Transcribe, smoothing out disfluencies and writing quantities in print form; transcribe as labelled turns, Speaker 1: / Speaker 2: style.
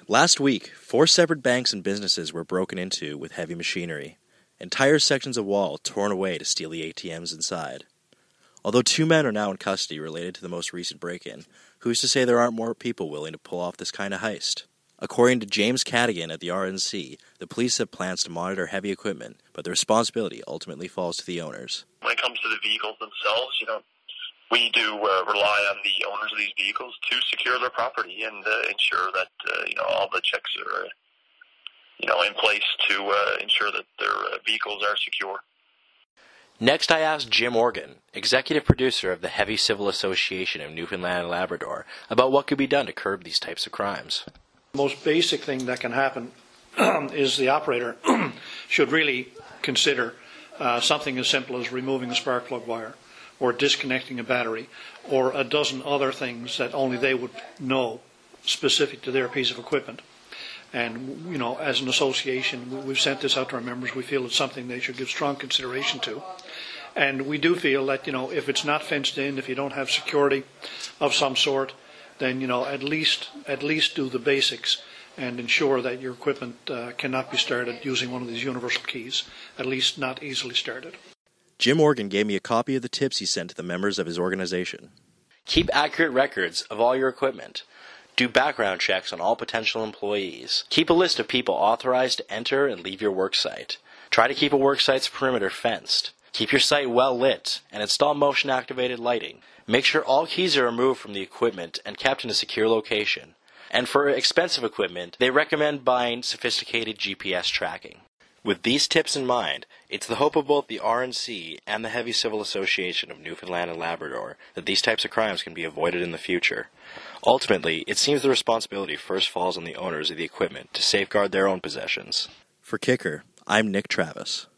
Speaker 1: Last week, 4 separate banks and businesses were broken into with heavy machinery. Entire sections of wall torn away to steal the ATMs inside. Although 2 men are now in custody related to the most recent break-in, who's to say there aren't more people willing to pull off this kind of heist? According to James Cadigan at the RNC, the police have plans to monitor heavy equipment, but the responsibility ultimately falls to the owners.
Speaker 2: When it comes to the vehicles themselves, we do rely on the owners of these vehicles to secure their property and ensure that all the checks are in place to ensure that their vehicles are secure.
Speaker 1: Next, I asked Jim Organ, executive producer of the Heavy Civil Association of Newfoundland and Labrador, about what could be done to curb these types of crimes.
Speaker 3: The most basic thing that can happen is the operator should really consider something as simple as removing a spark plug wire or disconnecting a battery or a dozen other things that only they would know specific to their piece of equipment. And, as an association, we've sent this out to our members. We feel it's something they should give strong consideration to. And we do feel that, if it's not fenced in, if you don't have security of some sort, then, at least do the basics and ensure that your equipment cannot be started using one of these universal keys, at least not easily started.
Speaker 1: Jim Organ gave me a copy of the tips he sent to the members of his organization. Keep accurate records of all your equipment. Do background checks on all potential employees. Keep a list of people authorized to enter and leave your work site. Try to keep a work site's perimeter fenced. Keep your site well lit and install motion-activated lighting. Make sure all keys are removed from the equipment and kept in a secure location. And for expensive equipment, they recommend buying sophisticated GPS tracking. With these tips in mind, it's the hope of both the RNC and the Heavy Civil Association of Newfoundland and Labrador that these types of crimes can be avoided in the future. Ultimately, it seems the responsibility first falls on the owners of the equipment to safeguard their own possessions. For Kicker, I'm Nick Travis.